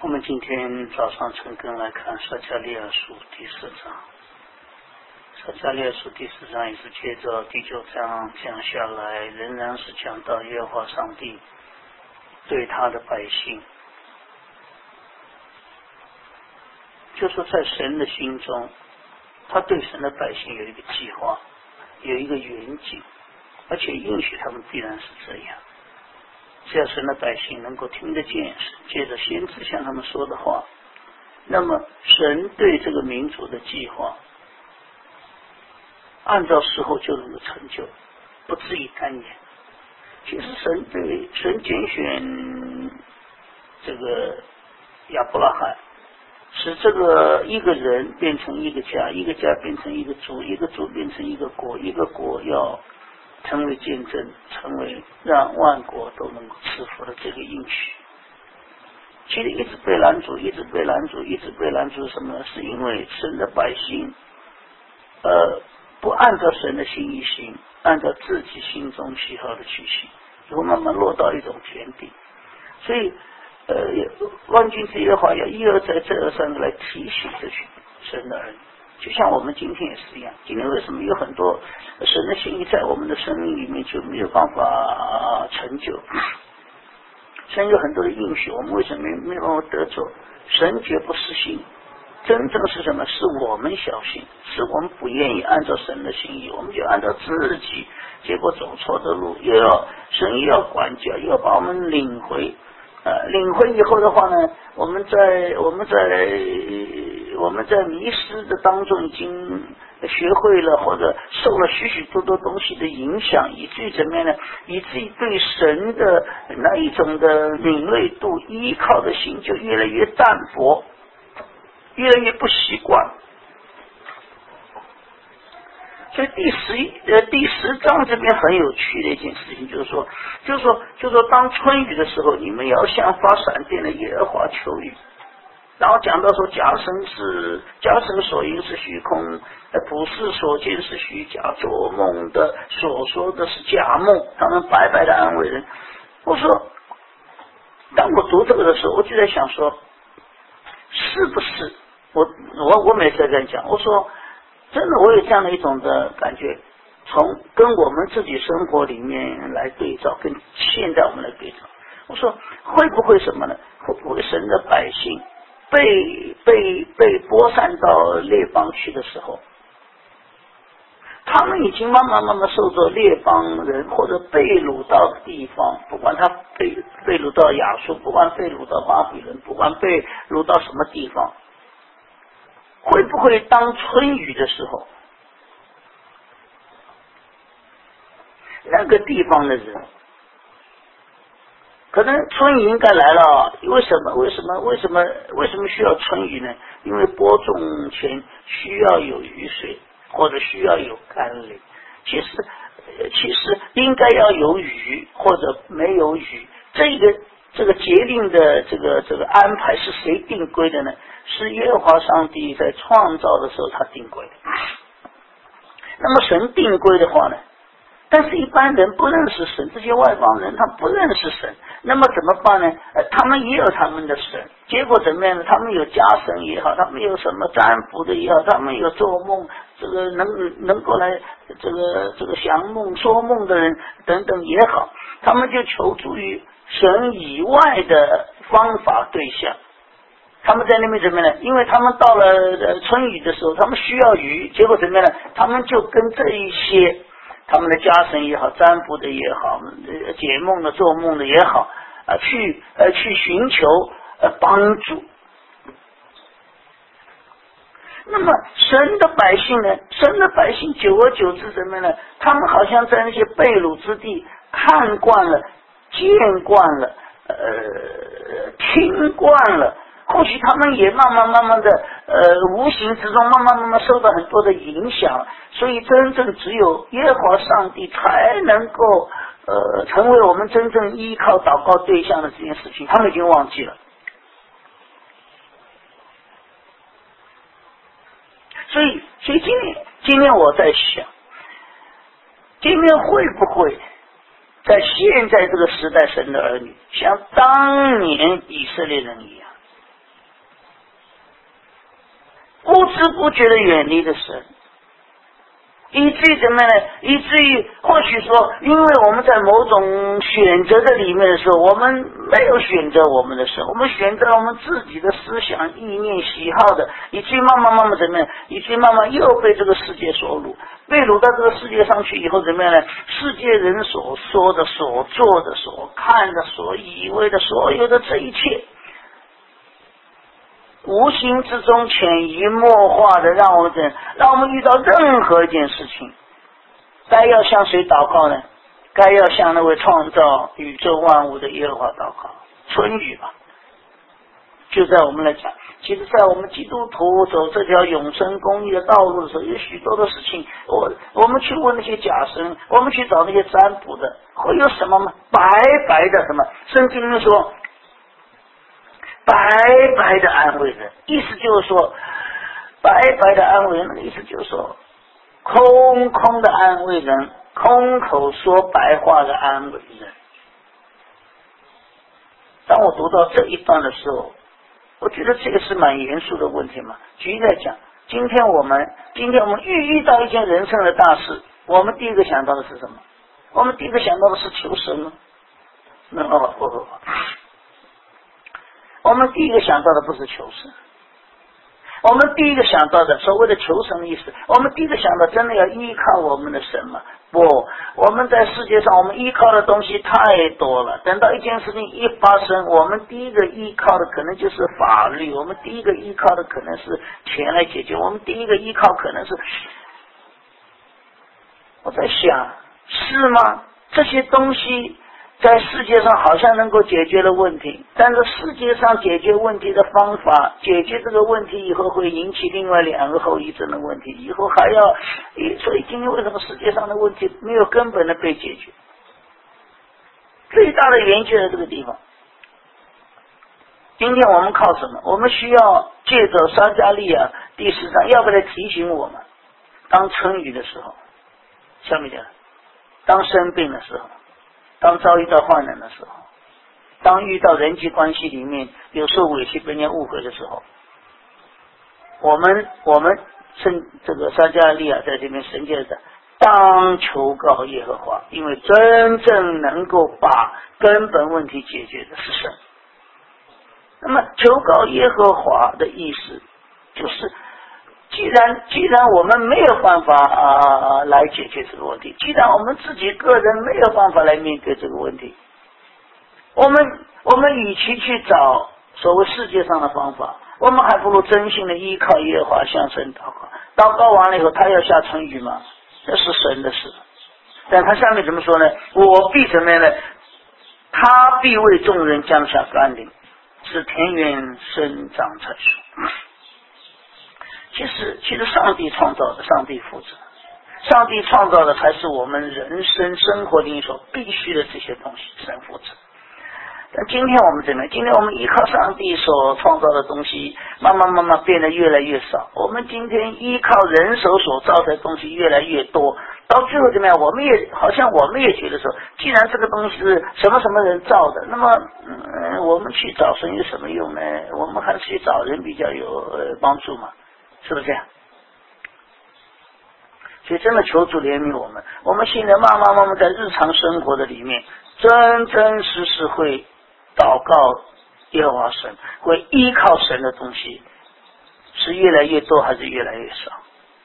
我们今天早上晨更来看撒迦利亚书第4章。撒迦利亚书第4章也是接着第9章讲下来，仍然是讲到耶和华上帝对他的百姓，就说在神的心中，他对神的百姓有一个计划，有一个远景，而且应许他们必然是这样。只要神的百姓能够听得见，借着先知向他们说的话，那么神对这个民族的计划按照时候就能够成就，不至于单言。其实神拣选这个亚伯拉罕，使这个一个人变成一个家，一个家变成一个族，一个族变成一个国，一个国要成为见证，成为让万国都能够赐福的这个应许。其实一直被拦阻，一直被拦阻，一直被拦阻，什么呢？是因为神的百姓不按照神的心意行，按照自己心中喜好的去行，然后慢慢落到一种田地。所以万军之耶和华要一而再再而三的来提醒这群神的儿女，就像我们今天也是一样。今天为什么有很多神的心意在我们的生命里面就没有办法成就？神有很多的应许，我们为什么没有办法得着？神绝不失信，真正是什么？是我们小心，是我们不愿意按照神的心意，我们就按照自己，结果走错的路，神又要管教，又要把我们领回。领回以后的话呢，我们在迷失的当中已经学会了，或者受了许许多多东西的影响，以至于怎么样呢？以至于对神的那一种的敏锐度、依靠的心就越来越淡薄，越来越不习惯。所以第10章这边很有趣的一件事情，就是说当春雨的时候，你们要向发闪电的耶和华求雨。然后讲到说假神所言是虚空，普世所见是虚假，做梦的所说的是假梦，他们白白的安慰人。我说，当我读这个的时候，我就在想说，是不是我每次在这样讲，我说真的，我有这样的一种的感觉，跟我们自己生活里面来对照，跟现在我们来对照。我说会不会什么呢？会不会神的百姓被播散到列邦去的时候，他们已经慢慢受着列邦人或者被掳到的地方，不管他被掳到亚述，不管被掳到巴比伦，不管被掳到什么地方，会不会当春雨的时候，那个地方的人可能春雨应该来了？为什么需要春雨呢？因为播种前需要有雨水，或者需要有甘霖。其实应该要有雨，或者没有雨。这个节令的这个安排是谁定规的呢？是耶和华上帝在创造的时候他定规的。那么神定规的话呢？但是一般人不认识神，这些外邦人他不认识神，那么怎么办呢？他们也有他们的神，结果怎么样呢？他们有家神也好，他们有什么占卜的也好，他们有做梦，这个能够来这个降梦说梦的人等等也好，他们就求助于神以外的方法对象。他们在那边怎么样呢？因为他们到了春雨的时候，他们需要雨，结果怎么样呢？他们就跟这一些他们的家神也好，占卜的也好，解梦的做梦的也好，去寻求帮助。那么神的百姓呢？神的百姓久而久之怎么样呢？他们好像在那些被掳之地看惯了，见惯了，听惯了。或许他们也慢慢的无形之中慢慢受到很多的影响，所以真正只有耶和华上帝才能够成为我们真正依靠祷告对象的这件事情，他们已经忘记了。所以今天我在想，今天会不会在现在这个时代，神的儿女像当年以色列人一样， 不知不觉的远离了神，以至于怎么样呢？以至于或许说，因为我们在某种选择的里面的时候，我们没有选择我们的神，我们选择了我们自己的思想、意念、喜好的，以至于慢慢怎么样？以至于慢慢又被这个世界所掳，被掳到这个世界上去以后怎么样呢？世界人所说的、所做的、所看的、所以为的，所有的这一切，无形之中潜移默化的让我们遇到任何一件事情，该要向谁祷告呢？该要向那位创造宇宙万物的耶和华祷告，春雨吧。就在我们来讲，其实在我们基督徒走这条永生公义的道路的时候，有许多的事情，我们去问那些假神，我们去找那些占卜的，会有什么吗？白白的什么？圣经里面说白白的安慰人，意思就是说白白的安慰人的意思就是说空空的安慰人，空口说白话的安慰人。当我读到这一段的时候，我觉得这个是蛮严肃的问题嘛。举例来讲，今天我们遇到一件人生的大事，我们第一个想到的是什么？我们第一个想到的是求神吗？不，我们第一个想到的不是求神，我们第一个想到的所谓的求神的意思，我们第一个想到真的要依靠我们的神吗？不，我们在世界上我们依靠的东西太多了，等到一件事情一发生，我们第一个依靠的可能就是法律，我们第一个依靠的可能是钱来解决，我们第一个依靠可能是，我在想，是吗？这些东西在世界上好像能够解决了问题，但是世界上解决问题的方法，解决这个问题以后会引起另外两个后遗症的问题，以后还要，所以今天为什么世界上的问题没有根本的被解决？最大的原因就在这个地方。今天我们靠什么？我们需要借着撒迦利亚第10章，要不来提醒我们，当春雨的时候，下面讲，当生病的时候，当遭遇到患难的时候，当遇到人际关系里面有受委屈被人家误会的时候，我们这个撒迦利亚在这边神界的当求告耶和华，因为真正能够把根本问题解决的是神。那么求告耶和华的意思就是既然我们没有办法来解决这个问题，既然我们自己个人没有办法来面对这个问题，我们与其去找所谓世界上的方法，我们还不如真心的依靠耶和华向神祷告。祷告完了以后，他要下春雨吗？这是神的事。但他下面怎么说呢？我必什么样呢？他必为众人降下甘霖，使田园生长菜蔬。其实上帝创造的，上帝负责，上帝创造的才是我们人生生活里所必须的这些东西，神负责。但今天我们怎么样？今天我们依靠上帝所创造的东西，慢慢变得越来越少。我们今天依靠人手所造的东西越来越多，到最后怎么样？我们也觉得说，既然这个东西是什么人造的，那么我们去找神有什么用呢？我们还是去找人比较有帮助嘛，是不是这样？所以真的求主怜悯我们，我们现在慢慢在日常生活的里面，真实会祷告耶和华神，会依靠神的东西是越来越多还是越来越少？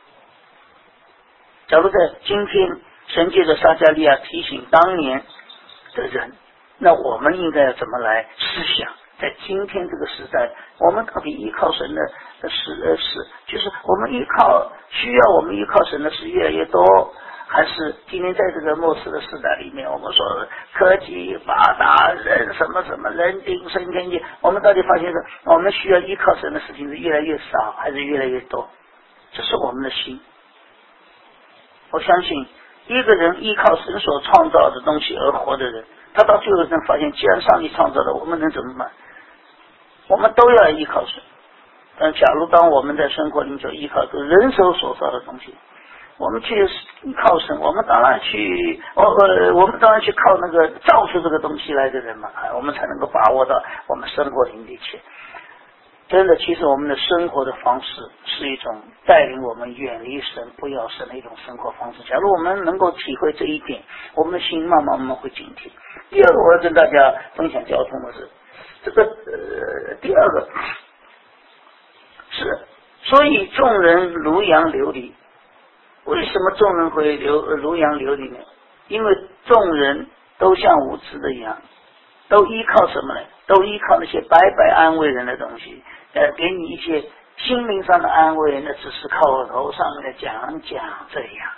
假如在今天神借着撒迦利亚提醒当年的人，那我们应该要怎么来思想？在今天这个时代，我们到底依靠神的就是我们需要我们依靠神的事越来越多，还是今天在这个末世的时代里面，我们说科技发达，人什么人定胜天机，我们到底发现我们需要依靠神的事情是越来越少还是越来越多？这是我们的心。我相信一个人依靠神所创造的东西而活的人，他到最后能发现，既然上帝创造了，我们能怎么办？我们都要依靠神。但假如当我们在生活里就依靠这个人手所造的东西，我们去依靠神，我们当然去靠那个造出这个东西来的人嘛，我们才能够把握到我们生活里的一切。 真的，其实我们的生活的方式是一种带领我们远离神、不要神的一种生活方式。假如我们能够体会这一点，我们的心慢慢会警惕。第二个，我要跟大家分享交通的是这个第二个是，所以众人如羊流离。为什么众人会如羊流离呢？因为众人都像无知的羊，都依靠什么呢？都依靠那些白白安慰人的东西，给你一些心灵上的安慰，那只是口头上面的讲这样。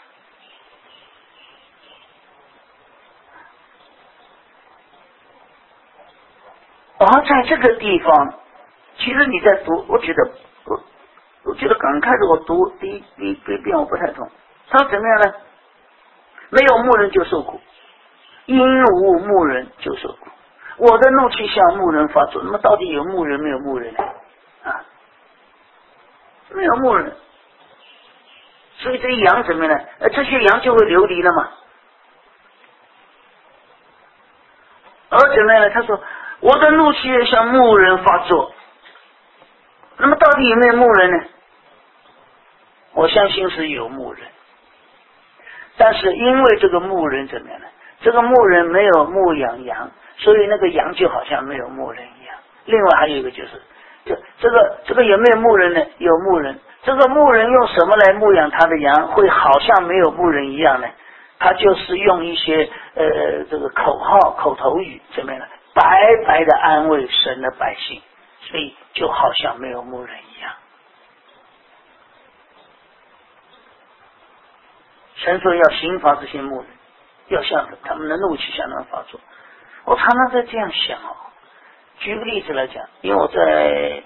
而在这个地方，其实你在读，我觉得刚开始我读第一遍我不太懂，他怎么样呢？没有牧人就受苦，因无牧人就受苦。我的怒气向牧人发作，那么到底有牧人没有牧人呢？啊，没有牧人，所以这些羊怎么样呢？这些羊就会流离了嘛。而怎么样呢？他说我的怒气向牧人发作，那么到底有没有牧人呢？我相信是有牧人，但是因为这个牧人怎么样呢？这个牧人没有牧养羊，所以那个羊就好像没有牧人一样。另外还有一个就是，这个有没有牧人呢？有牧人。这个牧人用什么来牧养他的羊，会好像没有牧人一样呢？他就是用一些这个口号、口头语怎么样呢？白白的安慰神的百姓，所以就好像没有牧人一样。神说要刑罚这些牧人，要向他们的怒气向他们发作。我常常在这样想哦。举个例子来讲，因为我在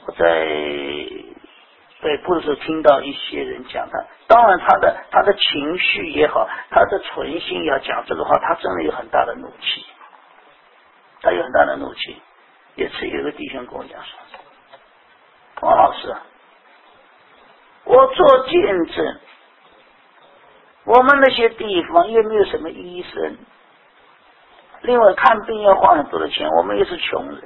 北部的时候听到一些人讲他，当然他的情绪也好，他的存心要讲这个话，他真的有很大的怒气，他有很大的怒气。有次有个弟兄跟我讲说，王老师，我做见证，我们那些地方又没有什么医生，另外看病要花很多的钱，我们也是穷人。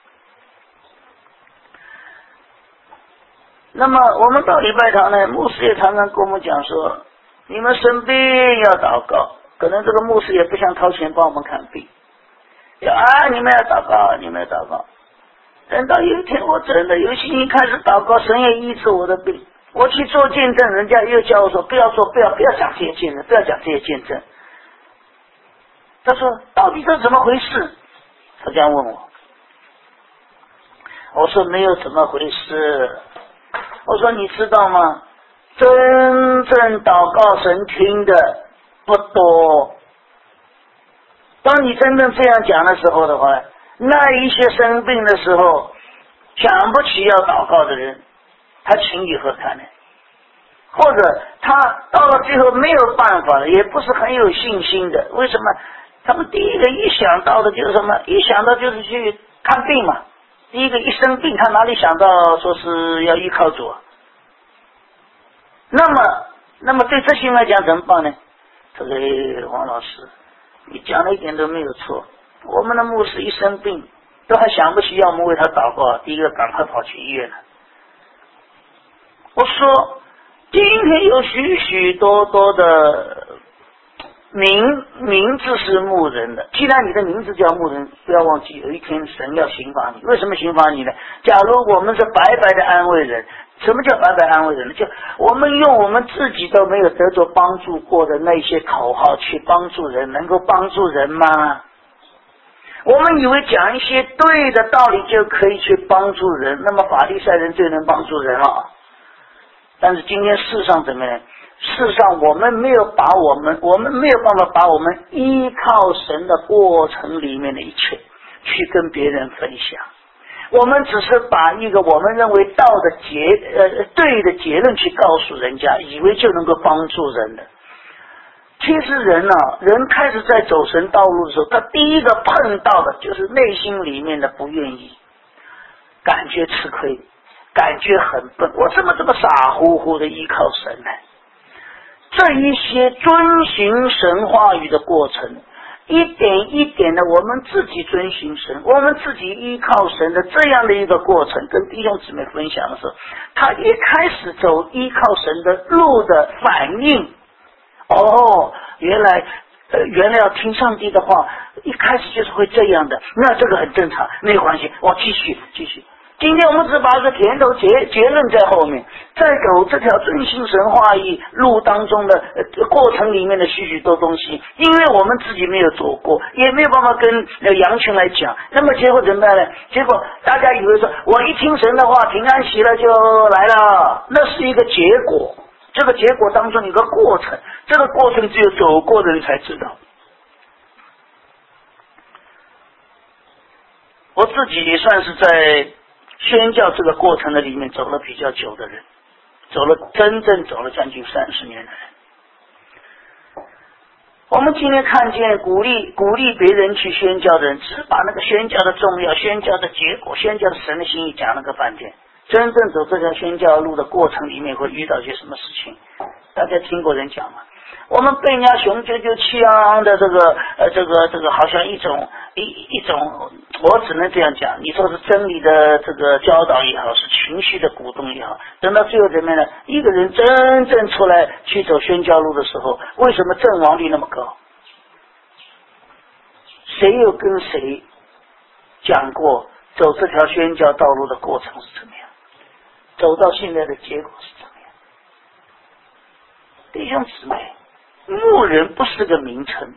那么我们到礼拜堂呢，牧师也常常跟我们讲说，你们生病要祷告，可能这个牧师也不想掏钱帮我们看病，你们要祷告，你们要祷告。等到有一天我真的有信心开始祷告，神也医治我的病，我去做见证，人家又叫我说不要讲这些见证，不要讲这些见证。他说到底这怎么回事？他这样问我，我说没有怎么回事。我说你知道吗？真正祷告神听的不多。当你真正这样讲的时候的话，那一些生病的时候想不起要祷告的人，他情以何堪呢？或者他到了最后没有办法了，也不是很有信心的。为什么？他们第一个一想到的就是什么？一想到就是去看病嘛。第一个一生病，他哪里想到说是要依靠主啊？那么对这些人来讲怎么办呢？这个黄老师，你讲的一点都没有错。我们的牧师一生病，都还想不起要我们为他祷告，第一个赶快跑去医院了。我说，今天有许许多多的名字是牧人的，既然你的名字叫牧人，不要忘记有一天神要刑罚你。为什么刑罚你呢？假如我们是白白的安慰人，什么叫白白安慰人呢？就我们用我们自己都没有得着帮助过的那些口号去帮助人，能够帮助人吗？我们以为讲一些对的道理就可以去帮助人，那么法利赛人最能帮助人了。但是今天世上怎么样？事实上我们没有办法把我们依靠神的过程里面的一切去跟别人分享，我们只是把一个我们认为对的结论去告诉人家，以为就能够帮助人的。其实人开始在走神道路的时候，他第一个碰到的就是内心里面的不愿意，感觉吃亏，感觉很笨，我怎么这么傻乎乎的依靠神呢？这一些遵循神话语的过程， 一点一点的，我们自己遵循神，我们自己依靠神的这样的一个过程，跟弟兄姊妹分享的时候，他也开始走依靠神的路的反应。哦，原来要听上帝的话，一开始就是会这样的，那这个很正常，没有关系，我继续。今天我们只把这个甜头结论在后面，在走这条遵行神话语路当中的过程里面的许许多东西，因为我们自己没有走过，也没有办法跟羊群来讲，那么结果怎么办呢？结果大家以为说，我一听神的话，平安喜乐就来了，那是一个结果。这个结果当中有一个过程，这个过程只有走过的人才知道。我自己也算是在宣教这个过程的里面走了比较久的人，真正走了将近30年的人。我们今天看见鼓励别人去宣教的人，只把那个宣教的重要、宣教的结果、宣教的神的心意讲了个半天。真正走这条宣教路的过程里面会遇到些什么事情？大家听过人讲吗？我们被人家雄赳赳气昂昂的这个好像一种，我只能这样讲，你说是真理的这个教导也好，是情绪的鼓动也好，等到最后怎么样呢？一个人真正出来去走宣教路的时候，为什么阵亡率那么高？谁又跟谁讲过走这条宣教道路的过程是怎么样？走到现在的结果是怎么样？弟兄姊妹，牧人不是个名称。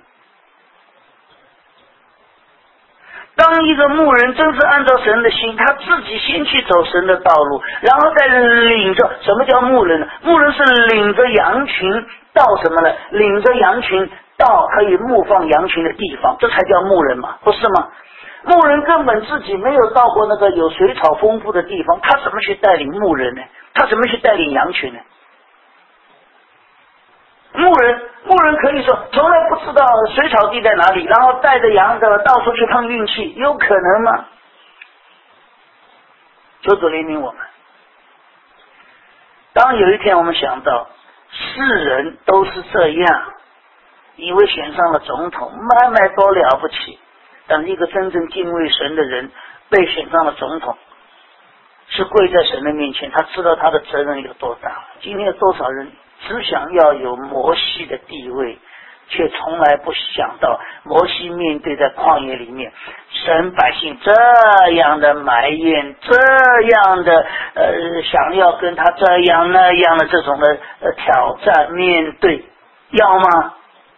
当一个牧人真是按照神的心，他自己先去走神的道路，然后再领着。什么叫牧人呢？牧人是领着羊群到什么呢？领着羊群到可以牧放羊群的地方，这才叫牧人嘛，不是吗？牧人根本自己没有到过那个有水草丰富的地方，他怎么去带领牧人呢？他怎么去带领羊群呢？牧人可以说从来不知道水草地在哪里，然后带着羊的到处去碰运气，有可能吗？求主怜悯我们。当有一天我们想到世人都是这样，以为选上了总统买多了不起，但是一个真正敬畏神的人被选上了总统，是跪在神的面前，他知道他的责任有多大。今天有多少人只想要有摩西的地位，却从来不想到摩西面对在旷野里面，神百姓这样的埋怨，这样的想要跟他这样那样的这种的挑战面对，要吗？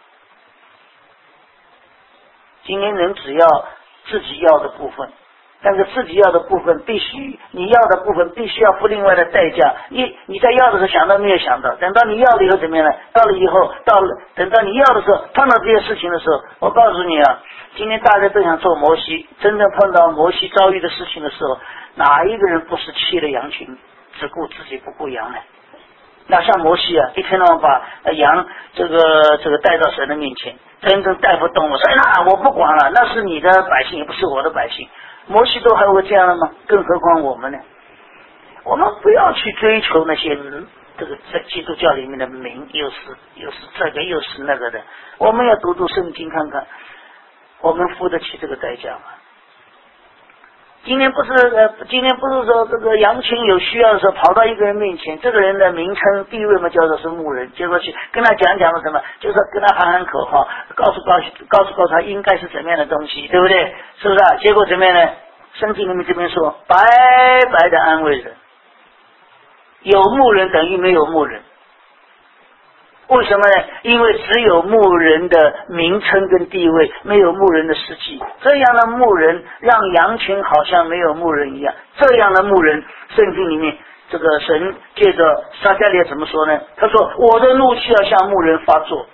今天人只要自己要的部分，但是自己要的部分必须，你要的部分必须要付另外的代价。你在要的时候想到没有想到，等到你要了以后怎么样呢？到了以后，等到你要的时候，碰到这些事情的时候，我告诉你啊，今天大家都想做摩西，真正碰到摩西遭遇的事情的时候，哪一个人不是弃了羊群，只顾自己不顾羊呢？那像摩西啊，一天到晚把羊这个带到神的面前，真正带不动了，说那我不管了，那是你的百姓，也不是我的百姓。摩西都还会这样了吗？更何况我们呢？我们不要去追求那些这个在基督教里面的名，又是这个又是那个的。我们要读圣经看看，我们付得起这个代价吗？今天不是说这个羊群有需要的时候跑到一个人面前，这个人的名称地位嘛叫做是牧人，结果去跟他讲什么，就是跟他喊口号，告诉他应该是怎么样的东西，对不对？是不是啊？结果怎么样呢？圣经里面这边说白白的安慰人，有牧人等于没有牧人。为什么呢？因为只有牧人的名称跟地位，没有牧人的实际。这样的牧人让羊群好像没有牧人一样。这样的牧人，圣经里面这个神借着撒迦利亚怎么说呢？他说：“我的怒气要向牧人发作。”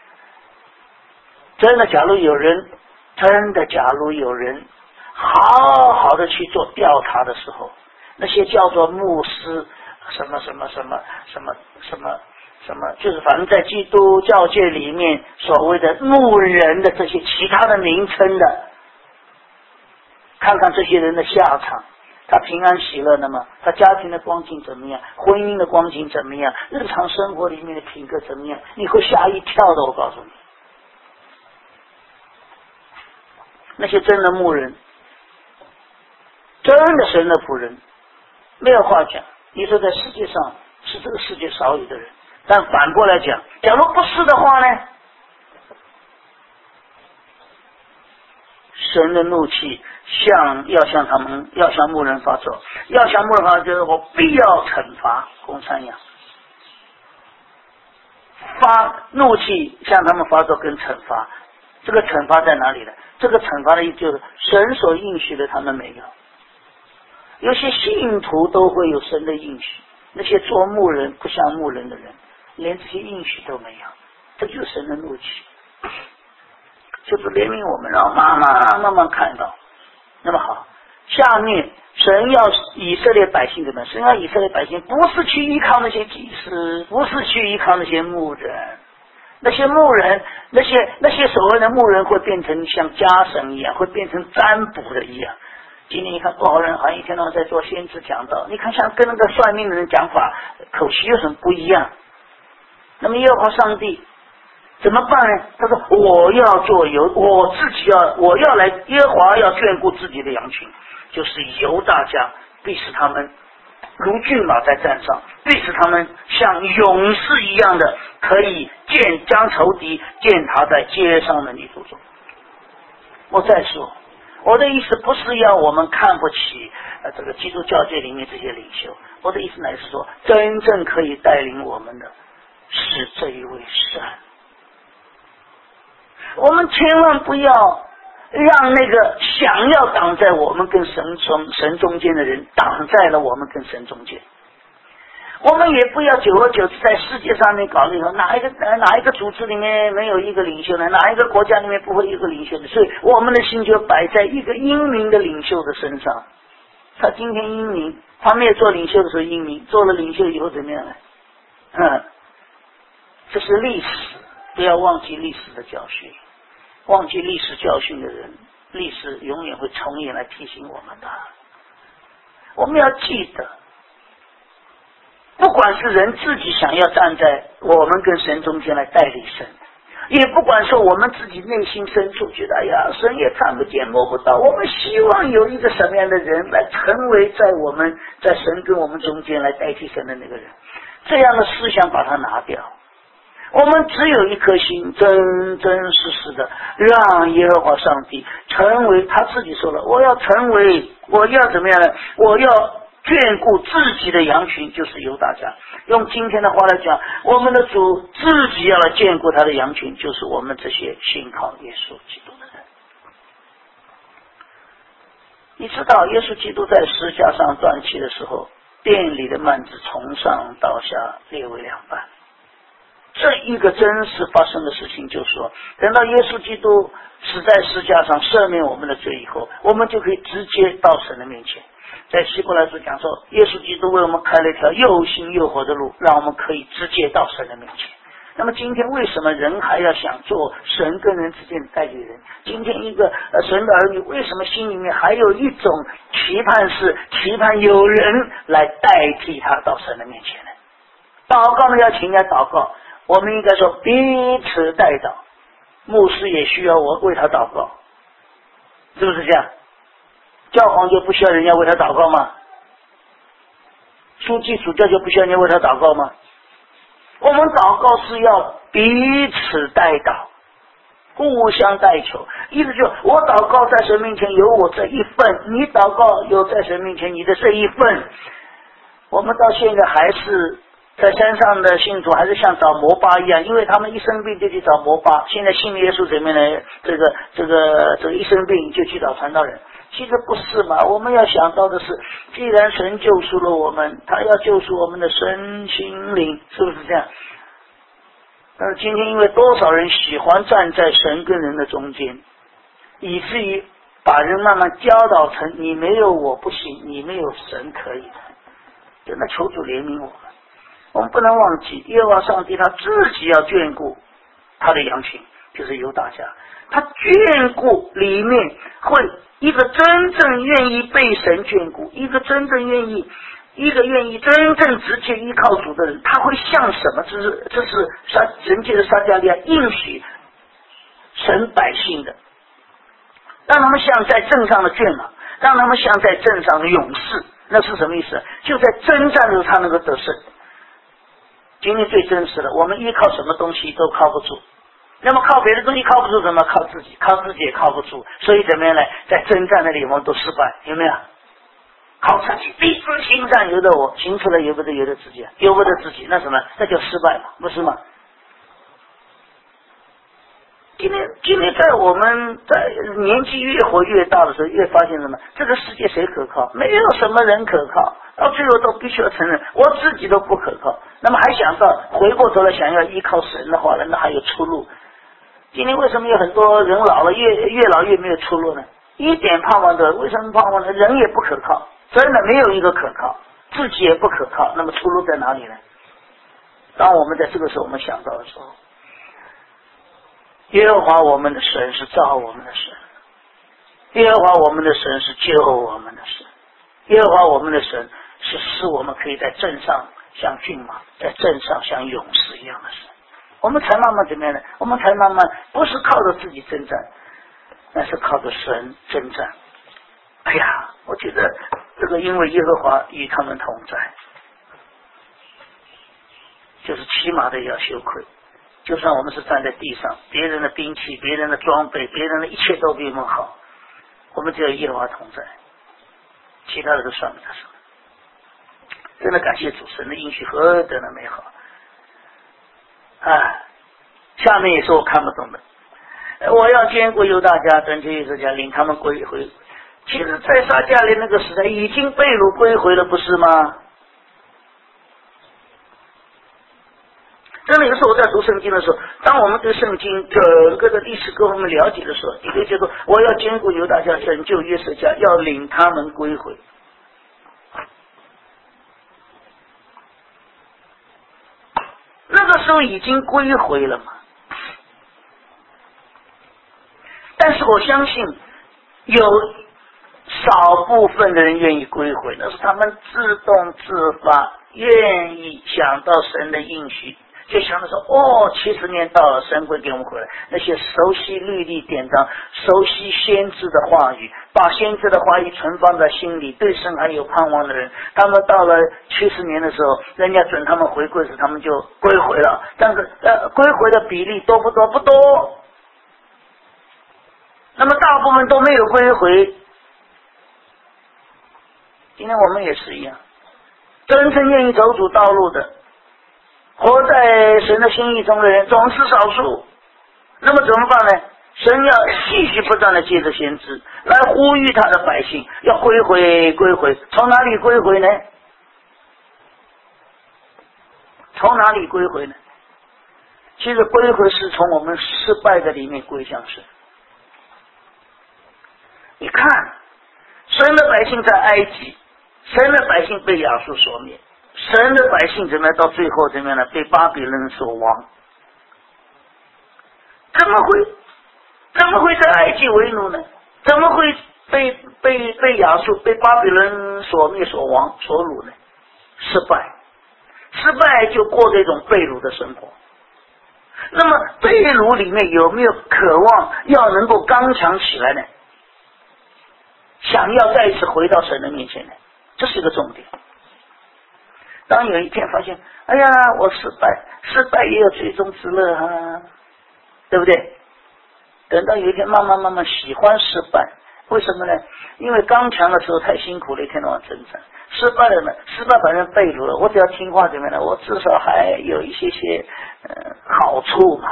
真的，假如有人好好的去做调查的时候，那些叫做牧师什么，就是反正在基督教界里面所谓的牧人的这些其他的名称的，看看这些人的下场，他平安喜乐的吗？他家庭的光景怎么样？婚姻的光景怎么样？日常生活里面的品格怎么样？你会吓一跳的，我告诉你。 那些真的牧人，真的神的仆人，没有话讲。你说在世界上是这个世界少有的人，但反过来讲，假如不是的话呢？神的怒气要向牧人发作，要向牧人发作，就是我必要惩罚公山羊。发怒气向他们发作跟惩罚，这个惩罚在哪里呢？这个惩罚的意思就是神所应许的他们没有。有些信徒都会有神的应许，那些做牧人不像牧人的人，连这些应许都没有，这就是神的怒气。就是怜悯我们，让慢慢看到。那么好，下面神要以色列百姓怎么样？神要以色列百姓不是去依靠那些祭司，不是去依靠那些牧人，那些牧人，那些所谓的牧人会变成像家神一样，会变成占卜的一样。今天你看多少人好像一天到晚在做先知讲道，你看像跟那个算命的人讲法口气有什么不一样？那么耶和华上帝怎么办呢？他说我要做我要来，耶和华要眷顾自己的羊群，就是犹大家必使他们如骏马在战上，必使他们像勇士一样的可以将仇敌践踏在街上的泥土中。我再说，我的意思不是要我们看不起这个基督教界里面这些领袖，我的意思乃是说，真正可以带领我们的是这一位神。我们千万不要让那个想要挡在我们跟神中间的人挡在了我们跟神中间。我们也不要久而久之在世界上面搞那种哪一个组织里面没有一个领袖呢？哪一个国家里面不会有一个领袖的？所以我们的心就摆在一个英明的领袖的身上。他今天英明，他没有做领袖的时候英明，做了领袖以后怎么样呢？这是历史，不要忘记历史的教训。忘记历史教训的人，历史永远会重演来提醒我们的。我们要记得，不管是人自己想要站在我们跟神中间来代理神，也不管说我们自己内心深处觉得哎呀神也看不见摸不到，我们希望有一个什么样的人来成为在神跟我们中间来代替神的那个人，这样的思想把它拿掉。我们只有一颗心，真真实实的让耶和华上帝成为，他自己说了，我要怎么样呢？我要眷顾自己的羊群，就是犹大家。用今天的话来讲，我们的主自己要来眷顾他的羊群，就是我们这些信靠耶稣基督的人。你知道耶稣基督在十字架上断气的时候，殿里的幔子从上到下裂为两半。这一个真实发生的事情，就是说等到耶稣基督死在十字架上赦免我们的罪以后，我们就可以直接到神的面前。在希伯来书讲说，耶稣基督为我们开了一条又新又活的路，让我们可以直接到神的面前。那么今天为什么人还要想做神跟人之间的代理人？今天一个神的儿女为什么心里面还有一种期盼有人来代替他到神的面前呢？祷告呢要请人家祷告，我们应该说彼此代祷，牧师也需要我为他祷告，是不是这样？教皇就不需要人家为他祷告吗？书记主教就不需要人家为他祷告吗？我们祷告是要彼此代祷，互相代求，意思就是我祷告在神面前有我这一份，你祷告有在神面前你的这一份。我们到现在还是在山上的信徒还是像找摩巴一样，因为他们一生病就去找摩巴，现在信耶稣怎么呢？这个一生病就去找传道人。其实不是嘛，我们要想到的是，既然神救赎了我们，他要救赎我们的身心灵，是不是这样？但是今天因为多少人喜欢站在神跟人的中间，以至于把人慢慢教导成你没有我不行，你没有神可以的。真的求主怜悯我们。我们不能忘记耶和华上帝他自己要眷顾他的羊群，就是犹大家，他眷顾里面会一个真正愿意被神眷顾，一个愿意真正直接依靠主的人，他会像什么？这是神界的撒迦利亚应许神百姓的让他们像在镇上的骏马，让他们像在镇上的勇士。那是什么意思？就在征战的时候他能够得胜。今天最真实的，我们依靠什么东西都靠不住，那么靠别的东西靠不住，怎么靠自己？靠自己也靠不住，所以怎么样呢？在征战的地方都失败，有没有？靠自己，立志行善由得我，行出来由不得自己，由不得自己，那什么？那叫失败嘛，不是吗？今天在我们在年纪越活越大的时候，越发现什么？这个世界谁可靠？没有什么人可靠，到最后都必须要承认，我自己都不可靠。那么还想到回过头来想要依靠神的话呢，那还有出路。今天为什么有很多人老了越老越没有出路呢？一点盼望都有。为什么盼望呢？人也不可靠，真的没有一个可靠，自己也不可靠，那么出路在哪里呢？当我们在这个时候我们想到的时候，耶和华我们的神是造我们的神，耶和华我们的神是救我们的神，耶和华我们的神是使我们可以在镇上像骏马，在镇上像勇士一样的神。我们才慢慢怎么样呢？我们才慢慢不是靠着自己征战，那是靠着神征战。哎呀，我觉得这个因为耶和华与他们同在，就是起码的要羞愧。就算我们是站在地上，别人的兵器、别人的装备、别人的一切都比我们好，我们只有耶和华同在，其他的都算不得什么。真的感谢主，神的应许何等的美好啊！下面也是我看不懂的，我要兼顾犹大家，等这一次家领他们归回。其实在撒迦利那个时代已经被掳归回了，不是吗？真的有时候我在读圣经的时候，当我们对圣经整个的历史各方面了解的时候，你会觉得我要兼顾犹大家，拯救约瑟家，要领他们归回。那个时候已经归回了嘛，但是我相信有少部分的人愿意归回，那是他们自动自发愿意想到神的应许，就想着说70年到了，神会给我们回来。那些熟悉律例典章，熟悉先知的话语，把先知的话语存放在心里，对神还有盼望的人，他们到了70年的时候，人家准他们回归时，他们就归回了。但是归回的比例多不多？不多。那么大部分都没有归回。今天我们也是一样，真正愿意走主道路的，活在神的心意中的人总是少数。那么怎么办呢？神要继续不断的借着先知来呼吁他的百姓要归回。从哪里归回呢？从哪里归回呢？其实归回是从我们失败的里面归向神。你看神的百姓在埃及，神的百姓被亚述所灭，神的百姓怎么样到最后怎么样呢？被巴比伦所亡。怎么会在埃及为奴呢？怎么会被亚述被巴比伦所灭所亡所掳呢？失败就过这种被掳的生活。那么被掳里面有没有渴望要能够刚强起来呢？想要再一次回到神的面前呢？这是一个重点。当有一天发现，哎呀，我失败也有最终之乐啊，对不对？等到有一天慢慢喜欢失败，为什么呢？因为刚强的时候太辛苦了，一天到晚征战。失败了呢？失败反正被掳了，我只要听话怎么样呢？我至少还有一些好处嘛。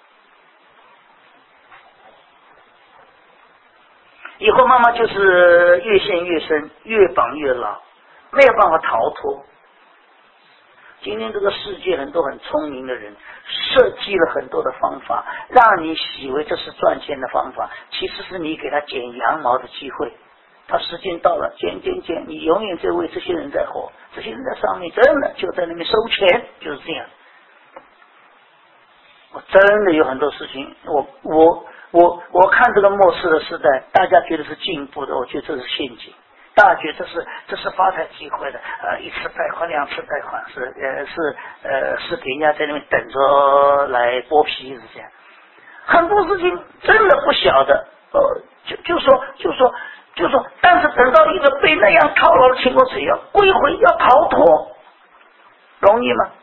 以后慢慢就是越陷越深，越绑越牢，没有办法逃脱。今天这个世界很多很聪明的人设计了很多的方法，让你以为这是赚钱的方法，其实是你给他剪羊毛的机会。他时间到了，剪，你永远在为这些人在活，这些人在上面真的就在那边收钱，就是这样。我真的有很多事情，我看这个末世的时代，大家觉得是进步的，我觉得这是陷阱。大家觉得这是发财机会的，一次贷款2次贷款是给人家在那边等着来剥皮，是这样。很多事情真的不晓得， 就说，但是等到一个被那样套牢的情况，谁要归回，要逃脱，容易吗？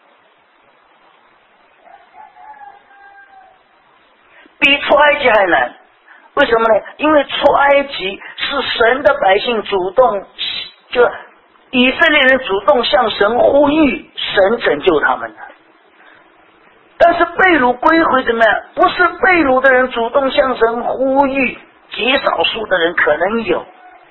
比出埃及还难。为什么呢？因为出埃及是神的百姓主动，就以色列人主动向神呼吁，神拯救他们的。但是被掳归回怎么样？不是被掳的人主动向神呼吁，极少数的人可能有。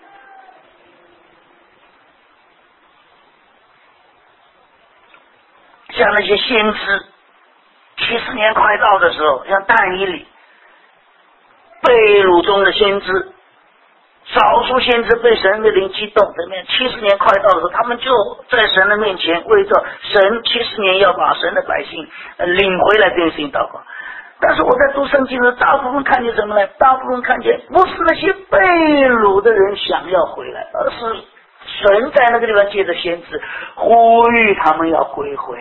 像那些先知，70年快到的时候，像但以理，被掳中的先知，少数先知被神的灵激动，怎么样？70年快到的时候，他们就在神的面前为着神70年要把神的百姓领回来这件事情祷告。但是我在读圣经的大部分看见什么呢？大部分看见不是那些被掳的人想要回来，而是神在那个地方借着先知呼吁他们要归回。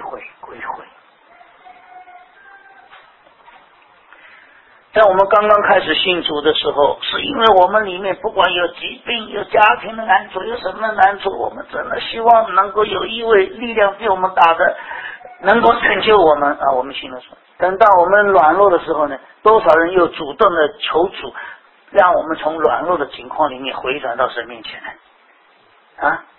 在我们刚刚开始信主的时候，是因为我们里面不管有疾病，有家庭的难处，有什么难处，我们真的希望能够有一位力量比我们大的能够拯救我们啊！我们信了主。等到我们软弱的时候呢，多少人又主动的求主，让我们从软弱的情况里面回转到神面前来啊！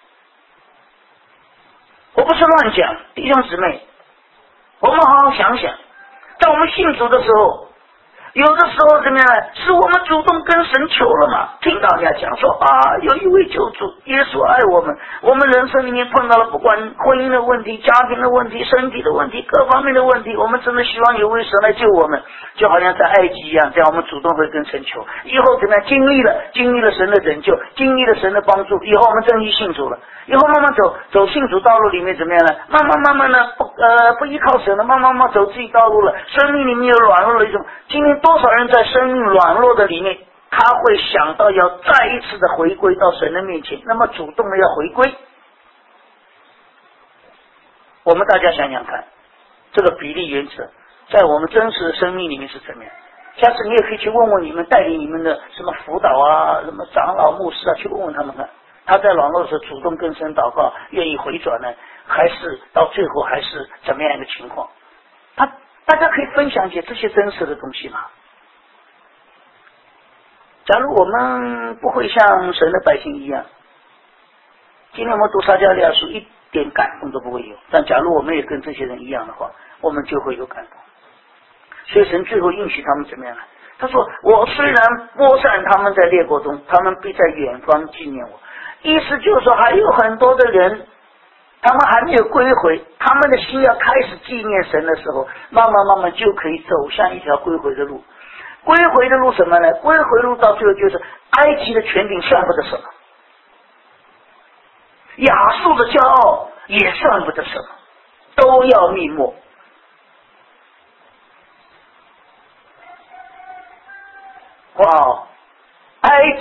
我不是乱讲，弟兄姊妹，我们好好想想，在我们信主的时候，有的时候怎么样呢？是我们主动跟神求了嘛？听到人家讲说啊，有一位救主耶稣爱我们，我们人生里面碰到了不管婚姻的问题、家庭的问题、身体的问题、各方面的问题，我们真的希望有位神来救我们，就好像在埃及一样，这样我们主动会跟神求。以后怎么样？经历了神的拯救，经历了神的帮助，以后我们真意信主了，以后慢慢走信主道路里面怎么样呢？慢慢呢不依靠神了，慢慢走自己道路了，生命里面有软弱的一种。今天多少人在生命软弱的里面，他会想到要再一次的回归到神的面前，那么主动的要回归。我们大家想想看，这个比例原则在我们真实的生命里面是怎么样？下次你也可以去问问你们带领你们的什么辅导啊，什么长老牧师啊，去问问他们看，他在软弱的时候主动跟神祷告，愿意回转呢，还是到最后还是怎么样一个情况？大家可以分享一些这些真实的东西吗？假如我们不会像神的百姓一样，今天我们读撒迦利亚书一点感动都不会有，但假如我们也跟这些人一样的话，我们就会有感动。所以神最后允许他们怎么样呢？他说，我虽然播散他们在列国中，他们必在远方纪念我。意思就是说，还有很多的人他们还没有归回，他们的心要开始纪念神的时候，慢慢就可以走向一条归回的路。归回的路什么呢？归回路到最后就是埃及的权柄算不得什么，亚述的骄傲也算不得什么，都要灭没。哇，埃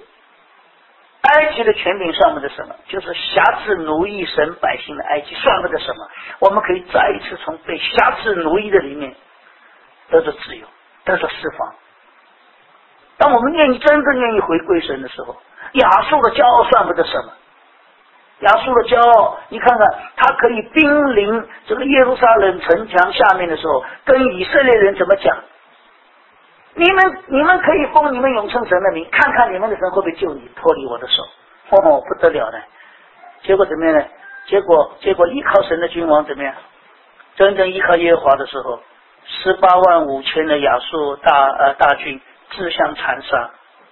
及的权柄算不得什么，就是辖制奴役神百姓的埃及算不得什么。我们可以再一次从被辖制奴役的里面得到自由，得到释放。当我们真正愿意回归神的时候，亚述的骄傲算不得什么。亚述的骄傲，你看看他可以兵临这个耶路撒冷城墙下面的时候，跟以色列人怎么讲？你们可以奉你们永生神的名，看看你们的神会不会救你脱离我的手。不得了呢。结果怎么样呢？结果依靠神的君王怎么样？真正依靠耶和华的时候，185000的亚述大军自相残杀。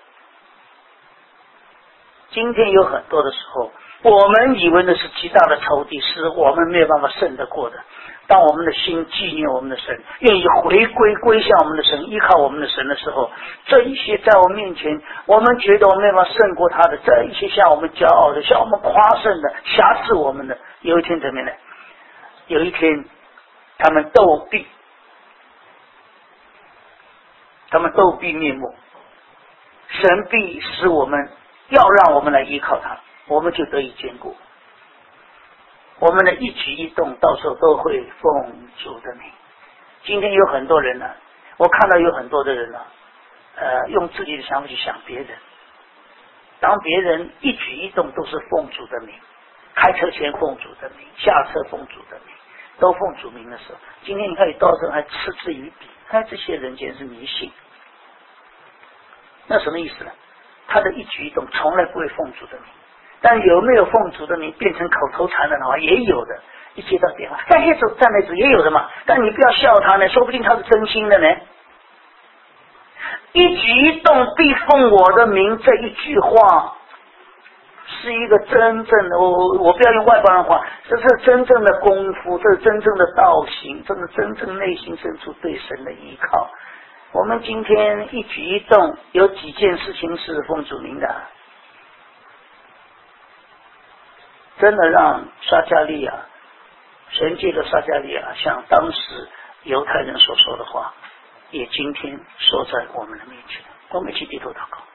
今天有很多的时候，我们以为那是极大的仇敌，是我们没有办法胜得过的。当我们的心纪念我们的神，愿意归向我们的神，依靠我们的神的时候，这一些在我们面前，我们觉得我们没办法胜过他的，这一些向我们骄傲的，向我们夸胜的，辖制我们的，有一天怎么样呢？有一天他们斗必灭没，神必使我们要让我们来依靠他，我们就得以坚固。我们的一举一动到时候都会奉主的名。今天有很多人我看到有很多的人用自己的想法去想别人。当别人一举一动都是奉主的名，开车前奉主的名，下车奉主的名，都奉主名的时候，今天你看有多少人还嗤之以鼻？这些人简直是迷信。那什么意思呢？他的一举一动从来不会奉主的名，但有没有奉主的名变成口头禅的话，也有的。一接到电话，感谢主赞美主，也有的嘛。但你不要笑他呢，说不定他是真心的呢。一举一动必奉我的名，这一句话是一个真正的，我不要用外邦人话，这是真正的功夫，这是真正的道行，这是真正内心深处对神的依靠。我们今天一举一动有几件事情是奉主名的，真的让撒迦利亚，神借着撒迦利亚像当时犹太人所说的话，也今天说在我们的面前。我们一起低头祷告。